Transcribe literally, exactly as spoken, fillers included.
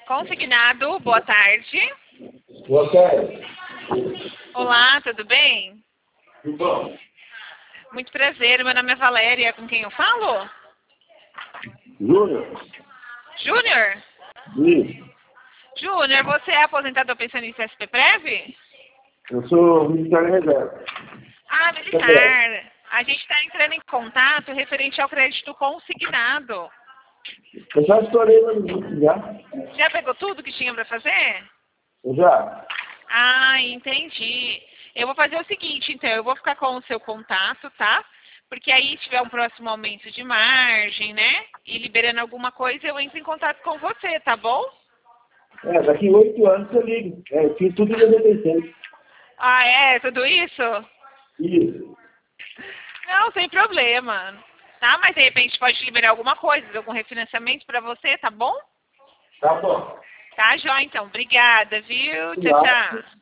Consignado, boa tarde. Boa tarde. Olá, tudo bem? Tudo bom? Muito prazer, meu nome é Valéria, com quem eu falo? Júnior? Júnior? Isso. Júnior, você é aposentado ou pensionista S P Prev? Eu sou militar de reserva. Ah, militar. A gente está entrando em contato referente ao crédito consignado. Eu já estourei no limite, já. Já pegou tudo que tinha para fazer? Eu já. Ah, entendi. Eu vou fazer o seguinte, então, eu vou ficar com o seu contato, tá? Porque aí, se tiver um próximo aumento de margem, né? E liberando alguma coisa, eu entro em contato com você, tá bom? É, daqui oito anos eu ligo. É, eu fiz tudo em noventa e seis. Ah, é? Tudo isso? Isso. Não, sem problema. Tá? Mas de repente pode liberar alguma coisa, algum refinanciamento para você, tá bom? Tá bom. Tá, Jó, então. Obrigada, viu? Tchau, Lá. tchau.